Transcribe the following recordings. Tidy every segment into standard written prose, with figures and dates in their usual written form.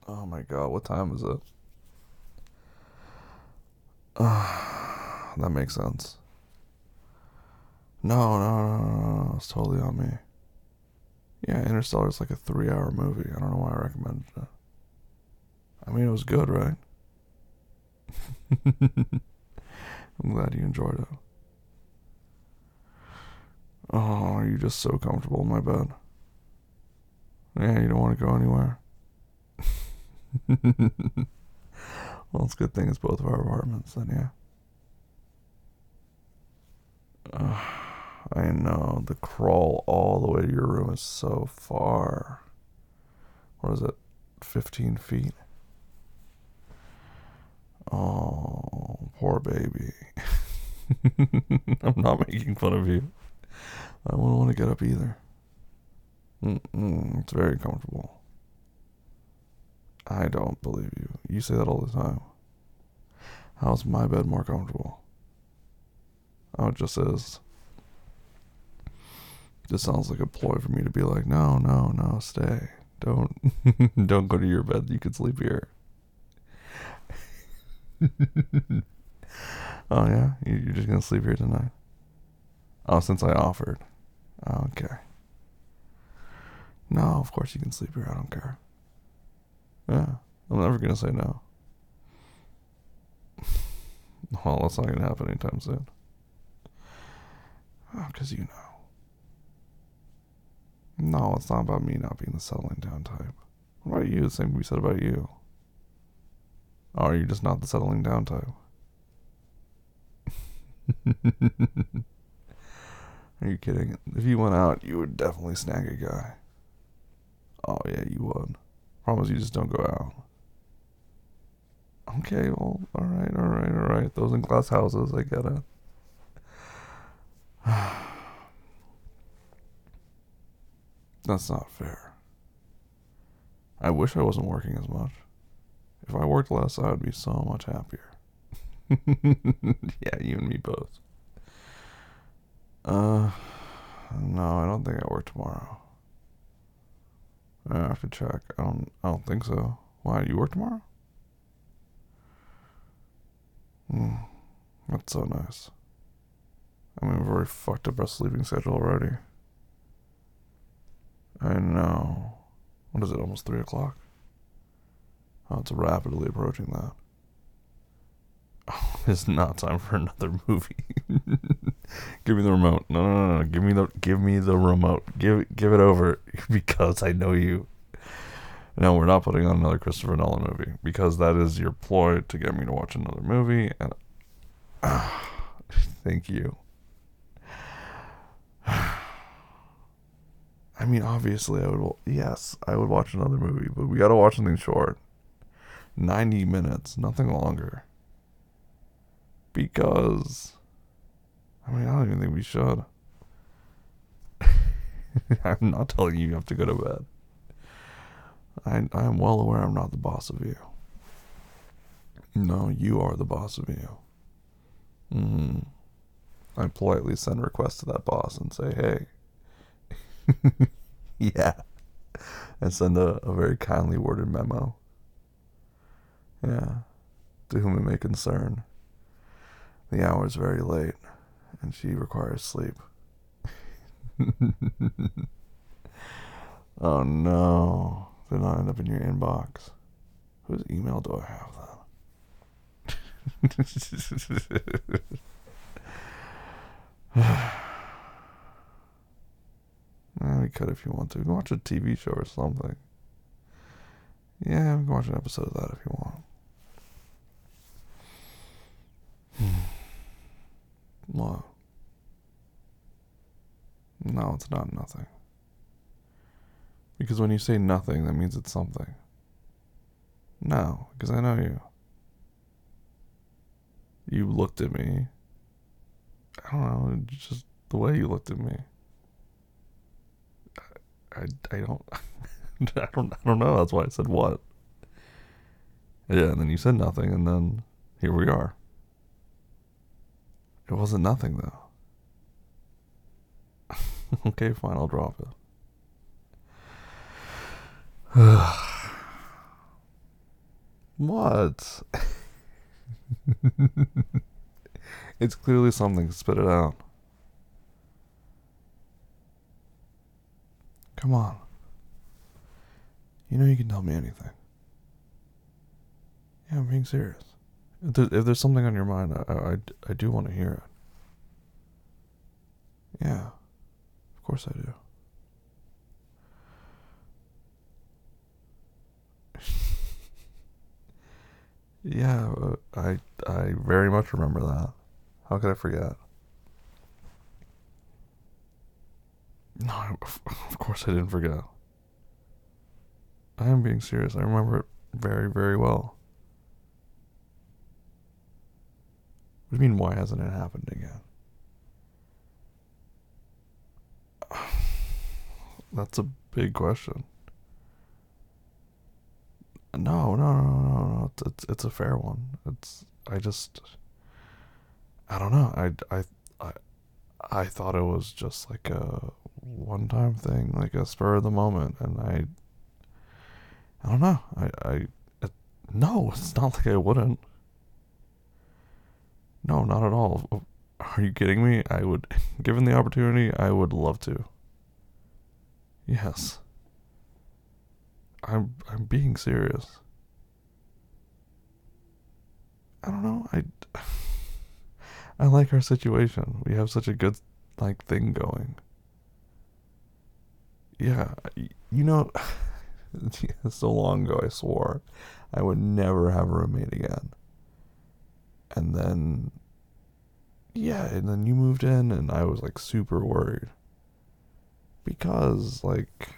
Oh my god, what time is it? That makes sense. No, no, no, no, no, it's totally on me. Yeah, Interstellar is like a 3 hour movie. I don't know why I recommended it. I mean, it was good, right? I'm glad you enjoyed it. Oh, are you just so comfortable in my bed? Yeah, you don't want to go anywhere. Well, it's a good thing it's both of our apartments, then, yeah. I know, the crawl all the way to your room is so far. What is it? 15 feet? Oh, poor baby. I'm not making fun of you. I wouldn't want to get up either. It's very comfortable. I don't believe you. You say that all the time. How's my bed more comfortable? Oh, it just is. This sounds like a ploy for me to be like, no, no, no, stay. Don't, don't go to your bed. You can sleep here. Oh yeah, you're just gonna sleep here tonight. Oh, since I offered. Oh, okay. No, of course you can sleep here. I don't care. Yeah, I'm never gonna say no. Well, that's not gonna happen anytime soon. Oh, because you know. No, it's not about me not being the settling down type. What about you? The same we said about you. Oh, are you just not the settling down type? Are you kidding? If you went out, you would definitely snag a guy. Oh yeah, you would. Problem is, you just don't go out. Okay, well, all right, all right, all right. Those in glass houses, I get it. That's not fair. I wish I wasn't working as much. If I worked less, I would be so much happier. Yeah, you and me both. Uh, no, I don't think I work tomorrow. I have to check. I don't think so. Why? You work tomorrow? Hmm, that's so nice. I mean, we've already fucked up our sleeping schedule already. I know. What is it? Almost 3 o'clock. Oh, it's rapidly approaching that. Oh, it's not time for another movie. Give me the remote. No, no, no, no. Give me the remote. Give it over because I know you. No, we're not putting on another Christopher Nolan movie because that is your ploy to get me to watch another movie. And thank you. I mean, obviously, I would. Yes, I would watch another movie, but we gotta watch something short. 90 minutes, nothing longer. Because I mean, I don't even think we should. I'm not telling you have to go to bed. I am well aware I'm not the boss of you. No, you are the boss of you. Mm-hmm. I politely send requests to that boss and say, hey, yeah, and send a very kindly worded memo. Yeah, to whom it may concern. The hour is very late, and she requires sleep. Oh no, did not end up in your inbox. Whose email do I have then? We could if you want to. We can watch a TV show or something. Yeah, we can watch an episode of that if you want. What? No, it's not nothing. Because when you say nothing, that means it's something. No, because I know you. You looked at me. I don't know, just the way you looked at me. I don't I don't know. That's why I said what. Yeah, and then you said nothing, and then here we are. It wasn't nothing though. Okay, fine, I'll drop it. What? It's clearly something. Spit it out. Come on. You know you can tell me anything. Yeah, I'm being serious. If there's something on your mind, I do want to hear it. Yeah, of course I do. Yeah, I very much remember that. How could I forget? No, of course I didn't forget. I am being serious. I remember it very, very well. What do you mean, why hasn't it happened again? That's a big question. No. It's a fair one. I don't know. I I thought it was just like a one-time thing, like a spur of the moment, and I don't know. No, it's not like I wouldn't. No, not at all. Are you kidding me? I would, given the opportunity, I would love to. Yes. I'm being serious. I don't know. I like our situation. We have such a good like thing going. Yeah, you know, so long ago I swore I would never have a roommate again. And then yeah, and then you moved in and I was like super worried because like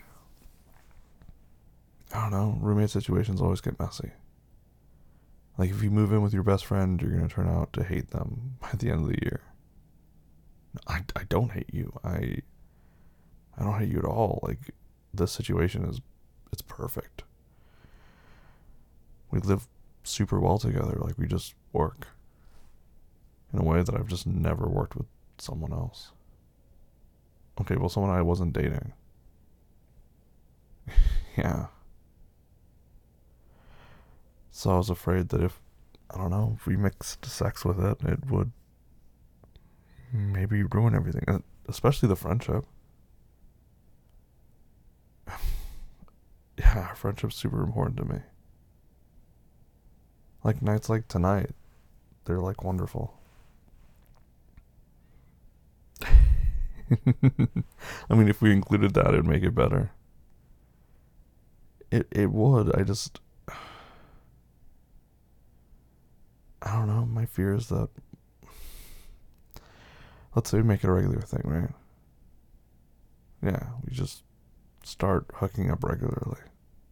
I don't know, roommate situations always get messy. Like if you move in with your best friend, you're gonna turn out to hate them by the end of the year. I don't hate you. I don't hate you at all. Like this situation is it's perfect. We live super well together. Like we just work in a way that I've just never worked with someone else. Okay, well someone I wasn't dating. Yeah. So I was afraid that if I don't know, if we mixed sex with it, it would maybe ruin everything, especially the friendship. Yeah, our friendship's super important to me. Like nights like tonight, they're like wonderful. I mean, if we included that, it'd make it better. It would. I don't know. My fear is that let's say we make it a regular thing, right? Yeah, we just start hooking up regularly.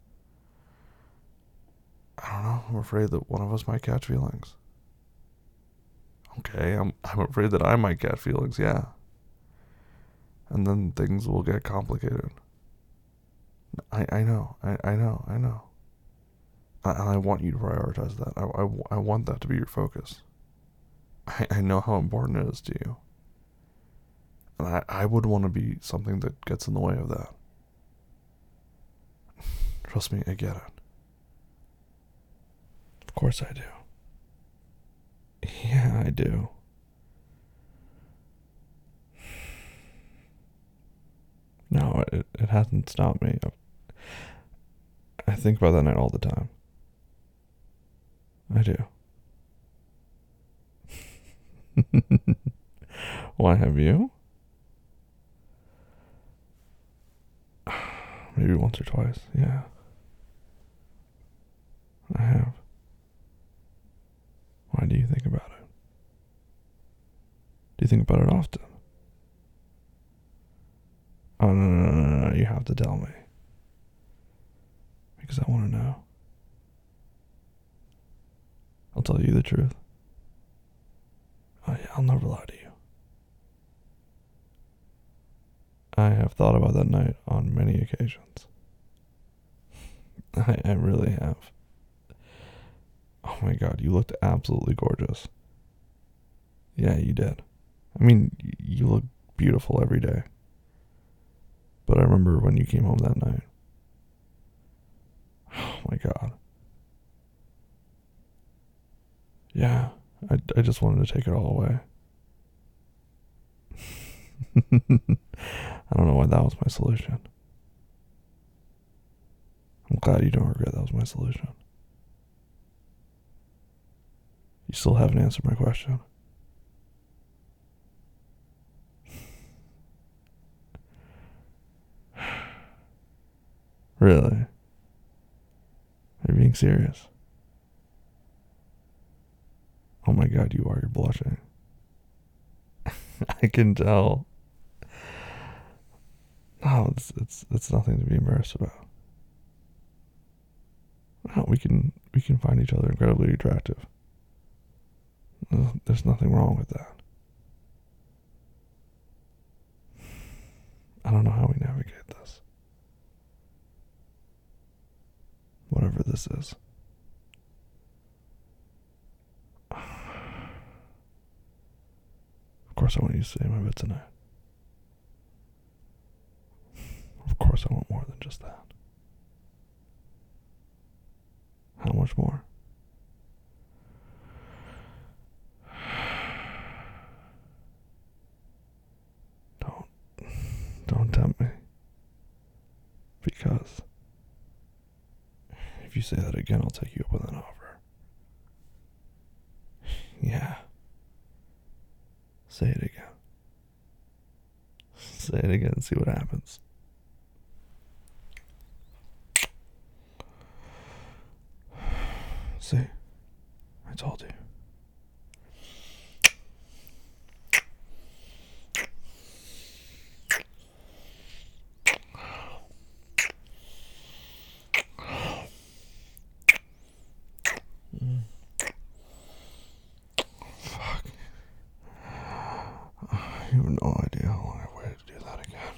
I don't know. I'm afraid that one of us might catch feelings. Okay, I'm afraid that I might catch feelings. Yeah, and then things will get complicated. I know. I know. I know. And I want you to prioritize that. I want that to be your focus. I know how important it is to you. And I would want to be something that gets in the way of that. Trust me, I get it. Of course I do. Yeah, I do. No, it hasn't stopped me. I think about that night all the time. I do. Why have you? Maybe once or twice. Yeah, I have. Why do you think about it? Do you think about it often? Oh, no. You have to tell me. Because I want to know. I'll tell you the truth. Oh, yeah, I'll never lie to you. I have thought about that night on many occasions. I really have. Oh my god, you looked absolutely gorgeous. Yeah, you did. I mean, you look beautiful every day. But I remember when you came home that night. Oh my god. Yeah, I just wanted to take it all away. I don't know why that was my solution. I'm glad you don't regret that was my solution. You still haven't answered my question. Really? Are you being serious? Oh my god, you are. You're blushing. I can tell. No, it's nothing to be embarrassed about. No, we can find each other incredibly attractive. There's nothing wrong with that. I don't know how we navigate this. Whatever this is. Of course I want you to stay in my bed tonight. Of course I want more than just that. How much more? Don't tempt me. Because if you say that again, I'll take you up with an offer. Yeah. Say it again. Say it again and see what happens. See? I told you. Fuck. You have no idea how long I've waited to do that again.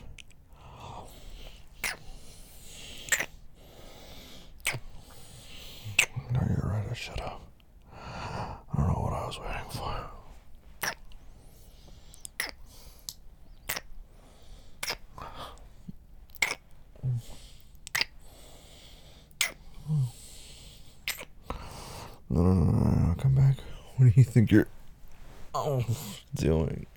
No, you're right, I should have. I don't know what I was waiting for. No, come back. What do you think you're doing?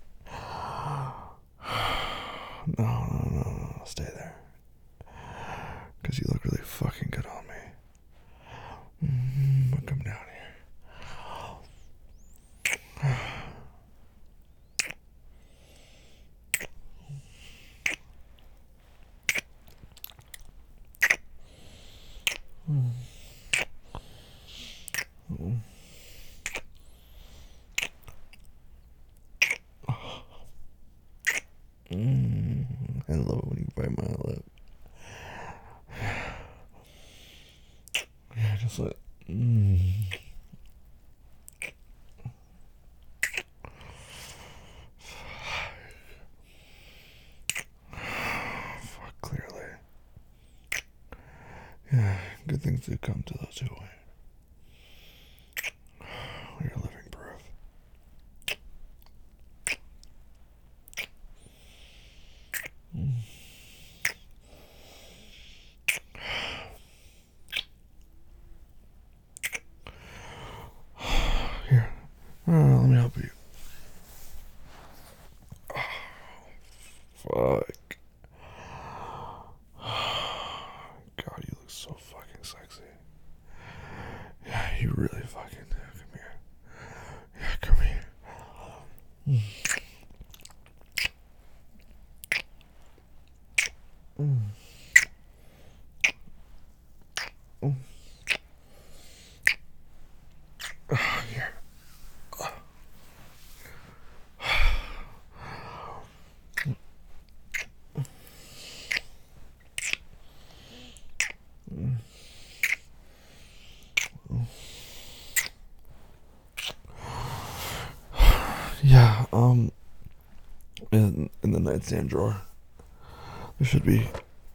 No, stay there. Because you look really fucking good on me. Come down here. I love it when you bite my lip. Yeah, just like. Fuck, clearly. Yeah, good things do come to those who wait. You're living proof. Here, let me help you. Fuck. God, you look so fucking sexy. Yeah, you really fucking do. Come here. Yeah, come here. Here. Yeah, in the nightstand drawer, there should be.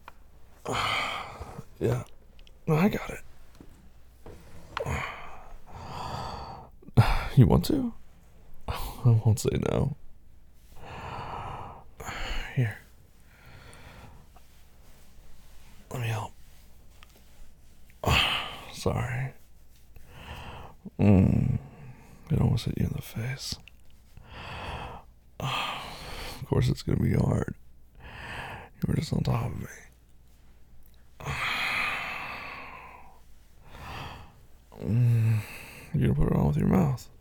Yeah, no, I got it. You want to? I won't say no. Here. Let me help. Sorry. It almost hit you in the face. Of course it's gonna be hard. You were just on top of me. You're gonna put it on with your mouth.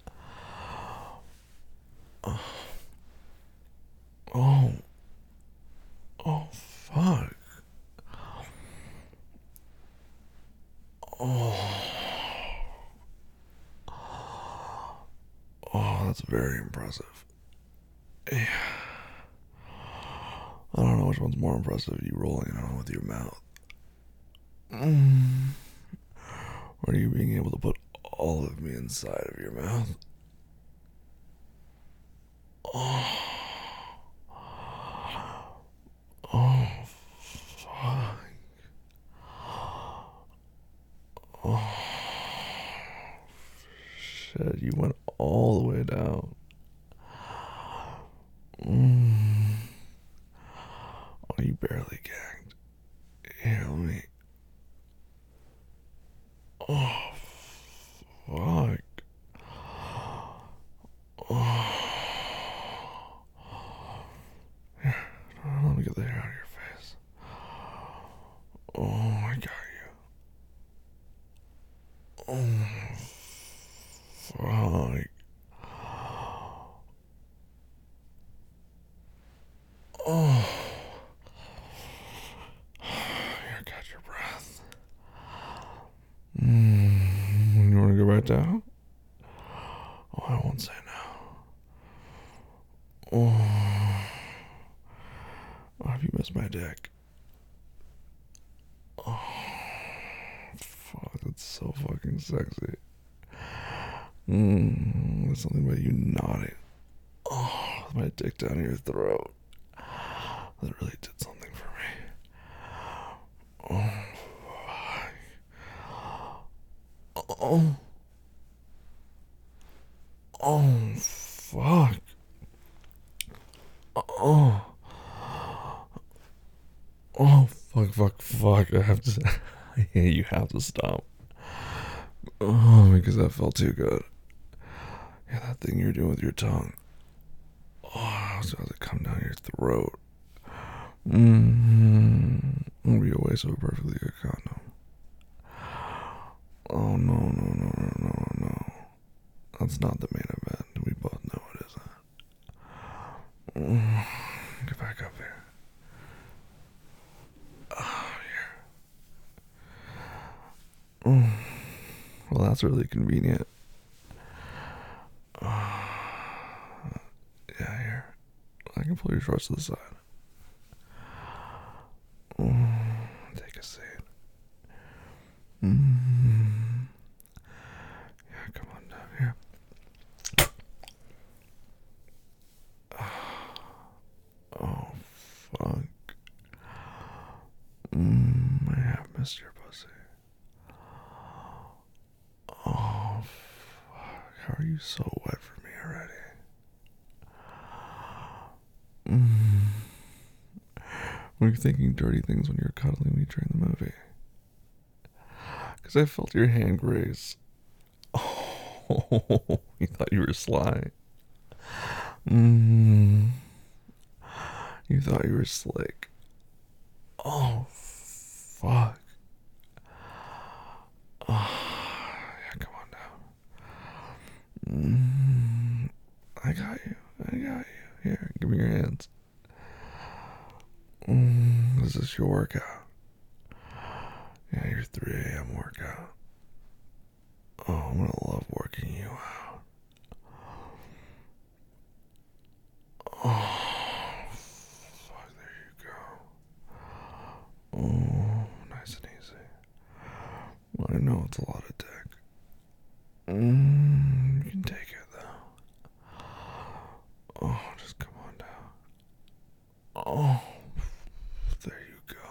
Oh. Oh, fuck. Oh. Oh, that's very impressive. Yeah. I don't know which one's more impressive, you rolling it on with your mouth. Or you being able to put all of me inside of your mouth. Oh. Oh, fuck. Oh, shit, you went all the way down. Oh, you barely gagged. Here, let me. Oh, fuck. Oh. Here, let me get the hair out of your face. Oh, I got you. Oh, fuck. Oh. Here, catch your breath. You want to go right down? Oh, I won't say no. Oh. Oh, have you missed my dick? Oh, fuck, that's so fucking sexy. There's something about you nodding. Oh, with my dick down your throat. That really did something for me. Oh, fuck. Oh. Oh, fuck. Oh. Oh, fuck. I have to. Yeah, you have to stop. Oh, because that felt too good. Yeah, that thing you're doing with your tongue. Oh, I was about to come down your throat. It'll be a waste of a perfectly good condom. Oh, no. That's not the main event. We both know it isn't. Get back up here. Oh, here. Well, that's really convenient. Yeah, here. I can pull your shorts to the side. Take a seat. Yeah, come on down here. Oh, fuck. I have missed your pussy. Oh, fuck. How are you so wet for me already? Were you thinking dirty things when you were cuddling me during the movie? Because I felt your hand graze. Oh, you thought you were sly. You thought you were slick. Oh, fuck. Oh, yeah, come on down. I got you. Here, give me your hands. This is your workout. Yeah, your 3 a.m. workout. Oh, I'm gonna love working you out. Oh, fuck, there you go. Oh, nice and easy. Well, I know it's a lot of dick. You can take it, though. Oh, just come on down. Oh, there you go.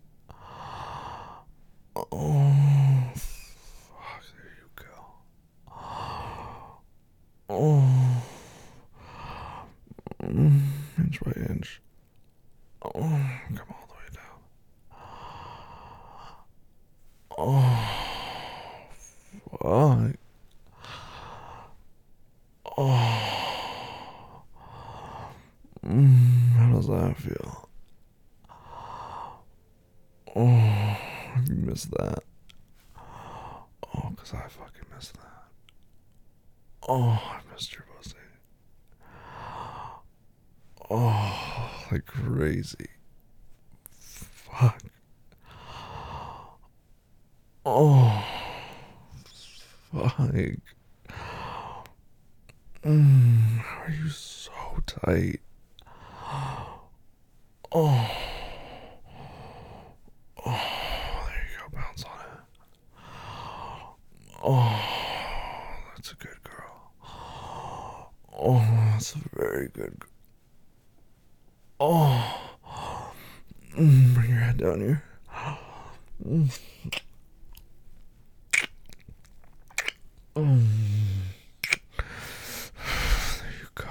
Oh, fuck, there you go. Oh, inch by inch. Oh, come all the way down. Oh, fuck. miss that. Oh, because I fucking miss that. Oh, I missed your pussy. Oh, like crazy. Fuck. Oh, fuck. How are you so tight? Oh, there you go. Bounce on it. Oh, that's a good girl. Oh, that's a very good girl. Oh, bring your head down here. There you go.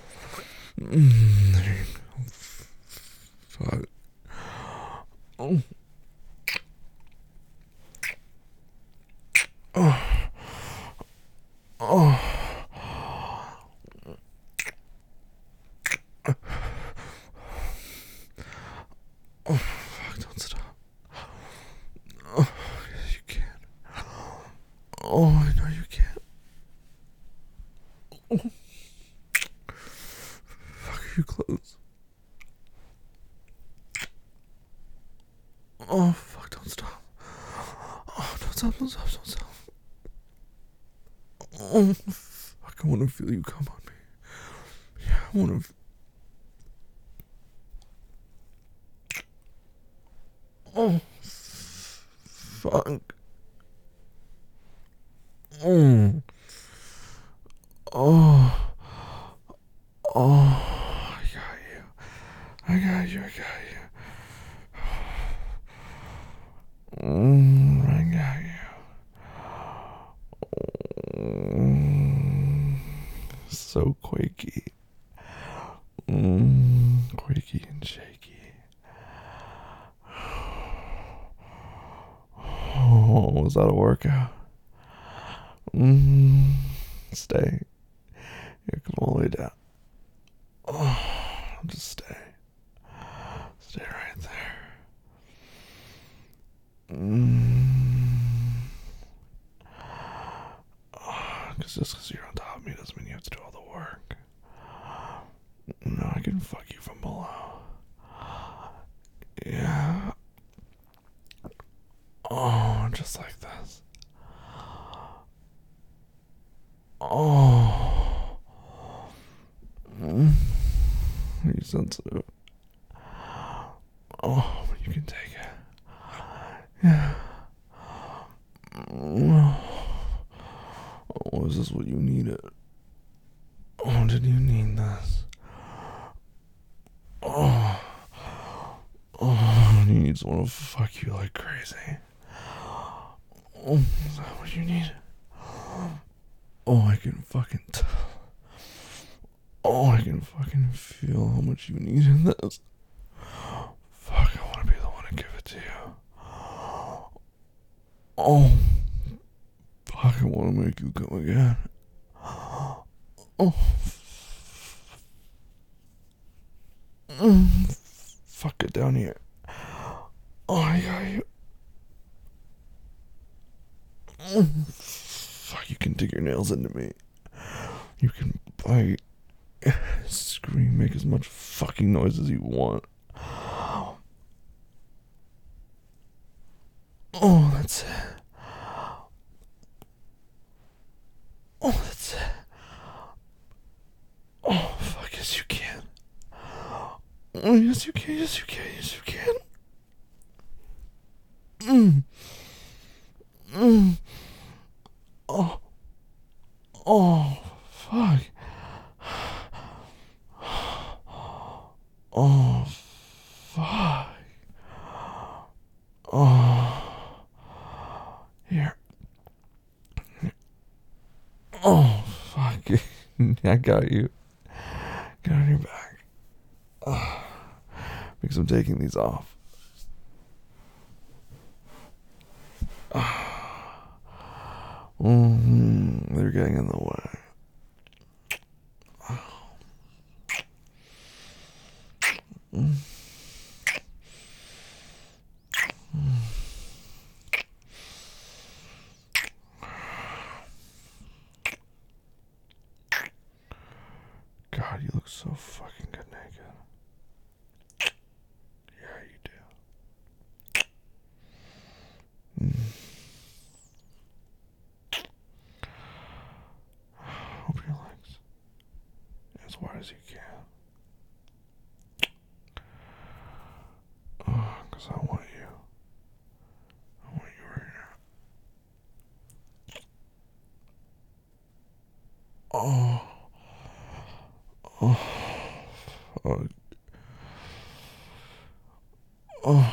There you go. Fuck. Oh. Oh. Oh. Oh, fuck, don't stop. Oh, yes, you can. Oh, I know you can. Oh. Fuck, are you close? Oh, fuck, don't stop. Oh, don't stop, don't stop, don't stop. Oh, fuck, I want to feel you come on me. Yeah, I want to. Oh, fuck. Oh. Oh. Oh. I got you. I got you. I got you. I got you. So quaky. Quaky and shaky. Oh, was that a workout? Stay. Here, come all the way down. Oh, just stay. Stay right there. Because just because you're on top of me doesn't mean you have to do all the work. No, I can fuck you from below. Yeah. Oh, just like this. Oh. Are you sensitive? Oh, you can take it. Yeah. Oh, is this what you needed? Oh, did you need this? Oh. Oh, you need someone to fuck you like crazy. Oh, is that what you need? Oh, I can fucking tell. Oh, I can fucking feel how much you need in this. Fuck, I want to be the one to give it to you. Oh, fuck, I want to make you come again. Oh, fuck it down here. Oh, I got you. Fuck, you can dig your nails into me. You can bite, scream, make as much fucking noise as you want. Oh, that's it. Oh, that's it. Oh, fuck, yes you can. Oh, yes you can, yes you can, yes you can. Oh, oh, fuck. Oh, fuck. Oh, here. Oh, fuck. I got you. Get on your back. Because I'm taking these off. They're getting in the way. so fucking good naked. Yeah, you do. Open your legs as wide as you can. Because I want you. I want you right now. Oh, fuck. Oh,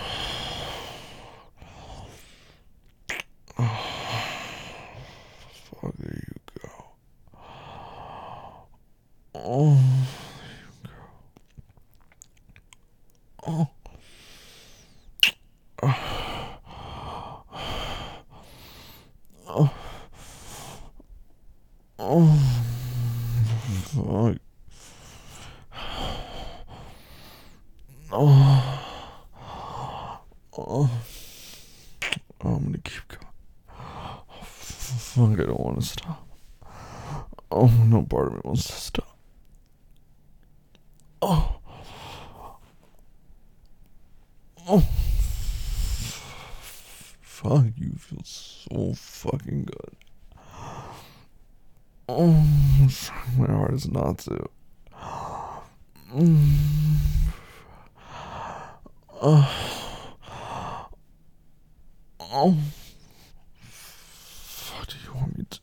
fuck, there you go. Oh, oh, oh, oh, fuck. Oh, oh, I'm gonna keep going. Oh, fuck, I don't want to stop. Oh, no part of me wants to stop. Oh, oh, fuck, you feel so fucking good. Oh, I'm trying my hardest not to. Oh, oh, fuck, do you want me to?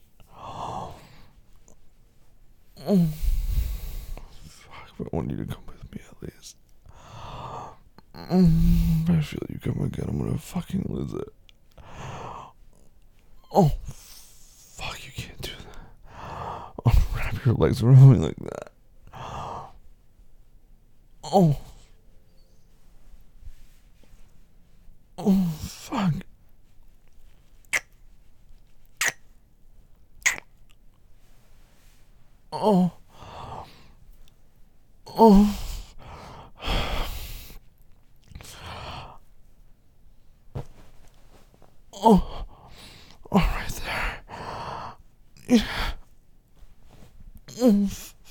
Oh, fuck, I want you to come with me at least. If I feel you come again, I'm gonna fucking lose it. Oh, fuck, you can't do that. Oh, wrap your legs around me like that. Oh, oh, fuck. Oh, oh, oh, oh, right there. Yeah. Oh,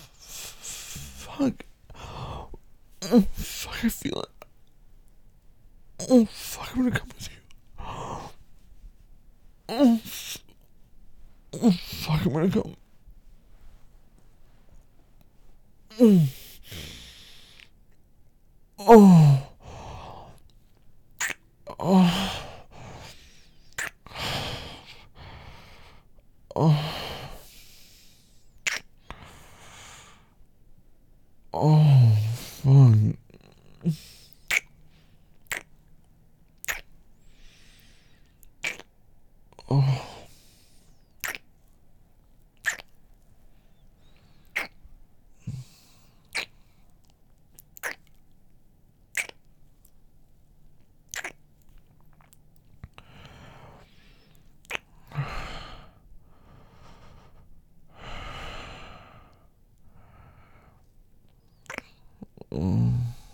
fuck. Oh, fuck, I feel it. Oh, fuck, I'm gonna come with you. Oh, oh fuck, I'm gonna come. Oh, oh, oh, oh, oh, fuck. Oh, oh.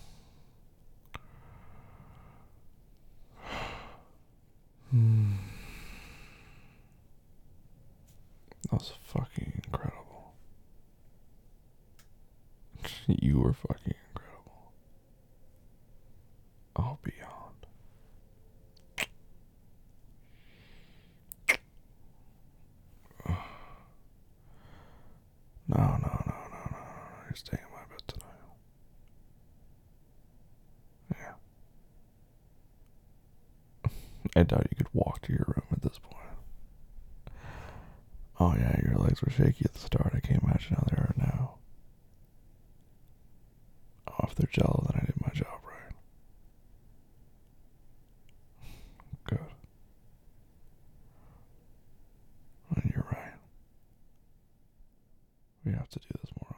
That was fucking incredible. You were fucking incredible. Oh, beyond. No, no, no, no, no, no. You're staying in my bed tonight. Yeah. I doubt you could walk to your room at this point. Oh, yeah, your legs were shaky at the start. I can't imagine how they are now. Oh, if they're jello, then I did my job right. Good. And you're right. We have to do this more